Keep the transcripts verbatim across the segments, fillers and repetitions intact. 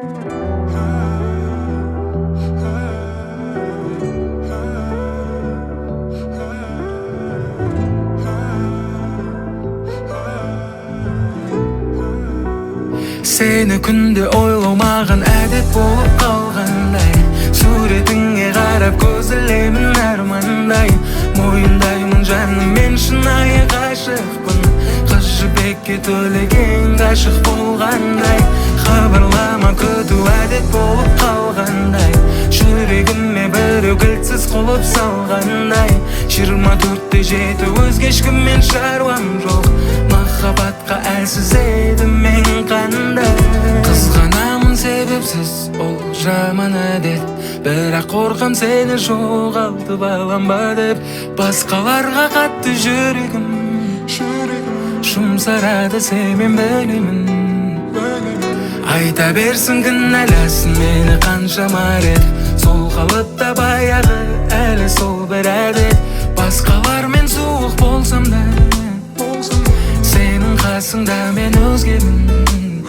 Seni күнде ойлау маған әдет болып қалғандай, суретіңе қарап көз ілемін армандай. Мойындаймын жаным, мен шынайы ғашықпын, қыз жібекке төлеген ғашық болғандай. Хабарлама күту әдет болып қалғандай, жүрегіме біреу кілтсіз құлып салғандай. Жиырма төртте жеті өзге ешкіммен шаруам жоқ, махаббатқа әлсіз едім мен қандай. Қызғанамын себепсіз, ол жаман әдет, бірақ қорқам сені жоғалтып алам ба деп. Басқаларға қатты жүрегім жұмсарады, сен білемін. Айта берсін кінәласын мені қаншама рет, сол қалыпта баяғы әлі сол бір әдет. Басқалармен суық болсам да, сенің қасыңда мен өзгемін.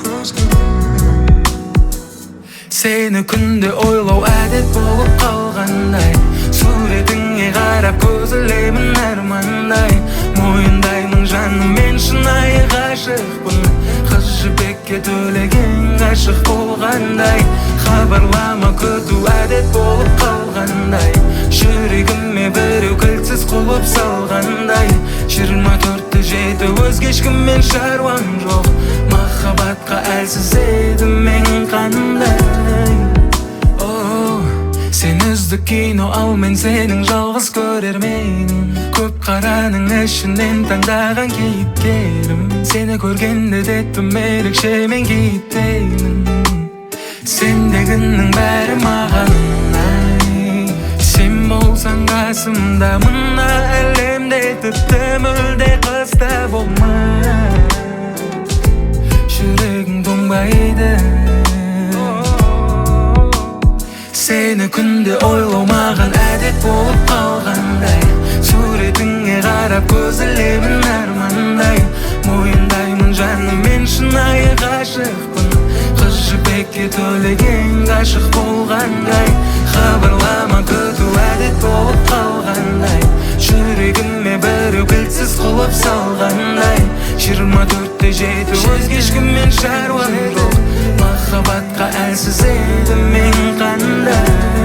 Сені күнде ойлау әдет болып қалғандай, суретіңе қарап көз ілемін армандай. Мойындаймын жаным, мен шынайы ғашықпын, қыз жібекке төлеген ғашық болғандай. Хабарлама күту әдет болып қалғандай, жүрегіме біреу кілтсіз құлып салғандай. Жиырма төртте жеті өзге ешкіммен шаруам жоқ, махаббатқа әлсіз едім мен қандай. Оу, сен үздік кино, ал мен сенің жалғыз көрерменің, көп қараның ішінен таңдаған кейіпкерім. Сені көргенде деттім ерекше мен кейіптеймін. Сендегінің бәрі маған ұнай, сен болсаң қасымда, мына әлемде тіпті мүлде қыста болмай. Жүрегің тоңбайды. Сені күнде ойлау маған әдет болып қалғандай, суретіңе қарап көз ілемін армандай. Мойындаймын жаным, мен шынайы ғашықпын, қыз жібекке төлеген ғашық болғандай. Хабарлама күту әдет болып қалғандай, жүрегіме біреу кілтсіз құлып салғандай. Жиырма төртте жеті өзге ешкіммен шаруам жоқ, махаббатқа әлсіз едім мен қандай.